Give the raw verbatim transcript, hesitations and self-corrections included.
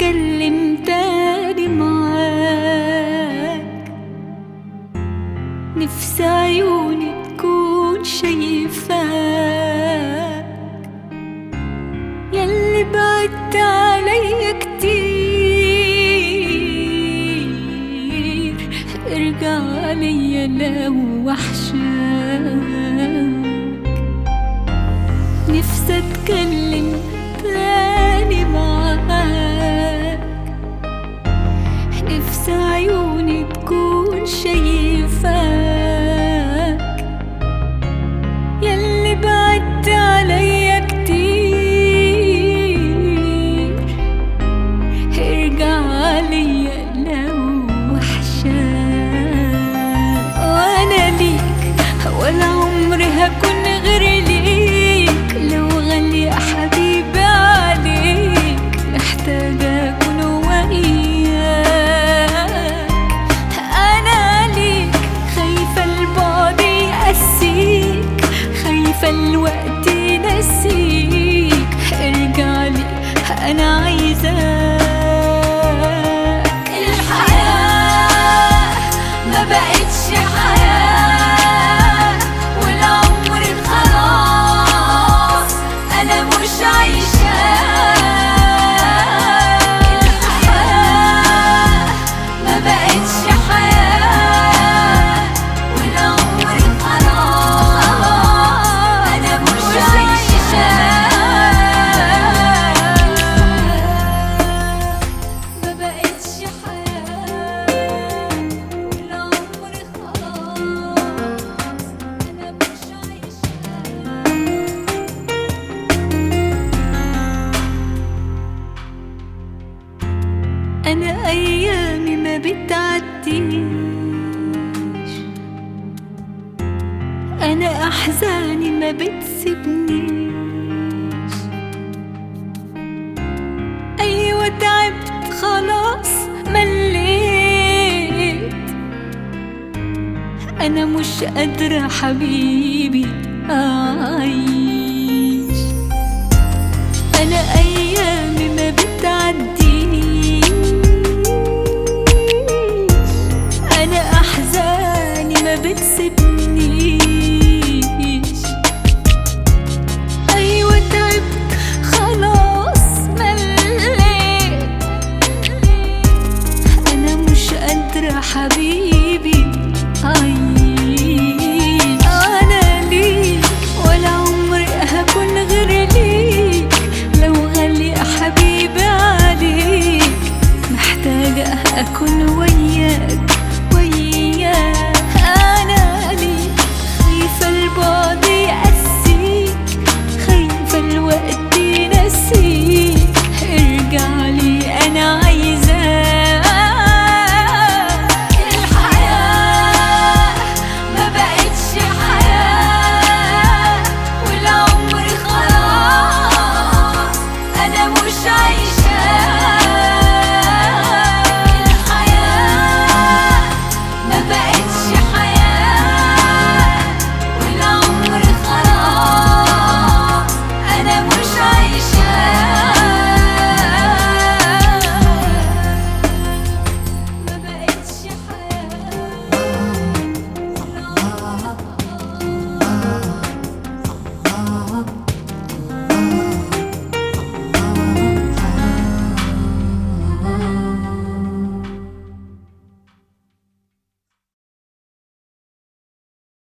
اتكلم تاني معاك، نفسي عيوني تكون شايفاك، ياللي بعدت عليا كتير، ارجع ليا لو وحشاك. نفسي اتكلم تاني معاك، نفسي عيوني تكون شايفاك، ياللي بعدت عليا كتير، ارجع ليا لو وحشاك. وانا ليك ولا عمري هكون غير ليك، لو غالي يا حبيبي عليك، محتاجة أكون وياك. أنا ليك خايفة البعد يقسيك، خايفة الوقت ينسيك، ارجع لي أنا عايزاك. الحياة ما بقتش حياة، والعمر خلاص أنا مش عايشاك. الحياة ما بقتش حياة، والعمر خلاص أنا مش عايشاك. ما بقتش حياة، والعمر خلاص أنا مش عايشاك. أنا أيامي ما بتعديش، أنا أحزاني ما بتسيبنيش. أيوة تعبت خلاص مليت، أنا مش قادرة حبيبي أعيش. أنا أيامي ما بتعديش، أنا أحزاني ما بتسيبنيش. أيوة تعبت خلاص مليت، أنا مش قادرة حبيبي أعيش. أنا ليك ولا عمري هكون غير ليك، لو غالي يا حبيبي عليك، محتاجة أكون وياك وياك. أنا ليك خايفة البعد يقسيك، خايفة الوقت ينسيك، ارجع لي أنا عايزاك. الحياة ما بقتش حياة، والعمر خلاص أنا مش عايشاك.